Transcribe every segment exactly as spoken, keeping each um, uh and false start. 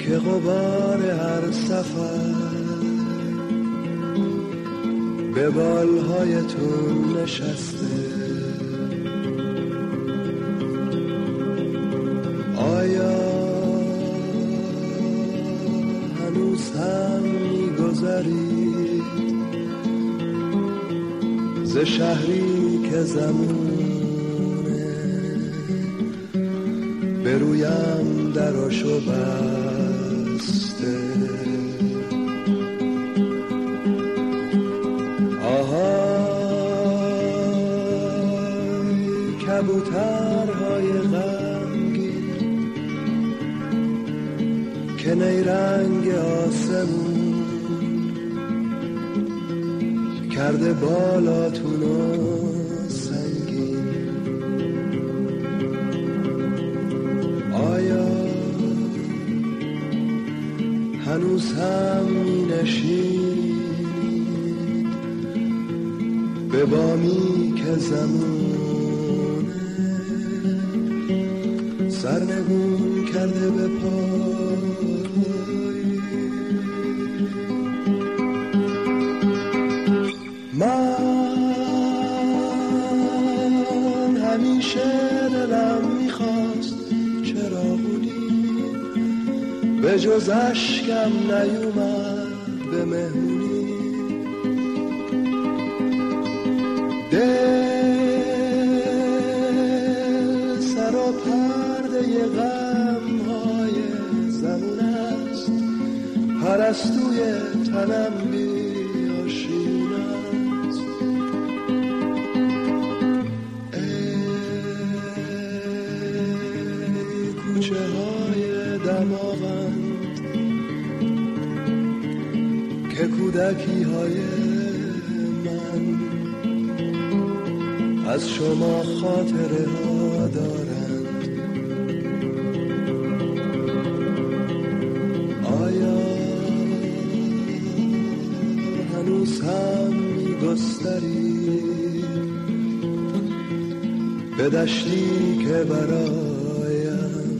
که غبار هر سفر به بالهای تو نشسته. آیا هنوز هم می‌گذری ز شهری که زمونه به رویم دراشو بسته؟ آهای کبوترهای غمگین که نیرنگ آسمون کرده بالاتونو سنگین. آیا هنوز هم می نشینید به بامی که زمونه سرنگون کرده به پای؟ من همیشه دلم میخواست چراغونی به جز اشکم نیومد به مهمونی. دل سر و پرده غمهای زمون است، پرستوی تنم بیاشین است. ای کوچه های دماغند که کودکی های من از شما خاطره ها دارند. آیا هنوز هم می‌گستری به دشتی که برایم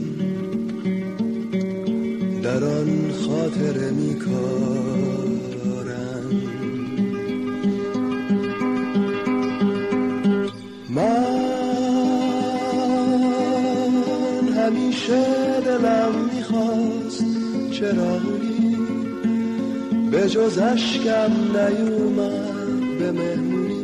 در آن خاطره می‌کارند؟ من همیشه دلم میخواست چراغونی به جز اشکم نیومد به مهمونی.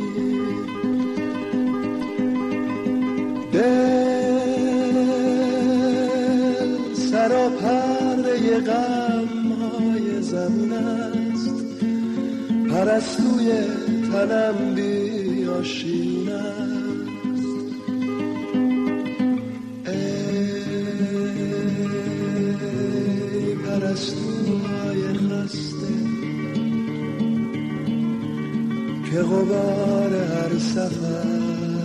دل سر و پرده غمهای زمون است، پرستوی تنم بیاشین است. ای پرستوهای خسته که غبار هر سفر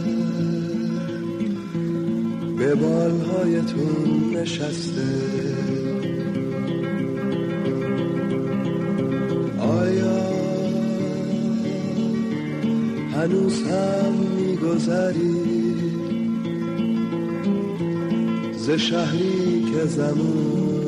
به بالهایتون نشسته. آیا هنوز هم می‌گذری ز شهری که زمون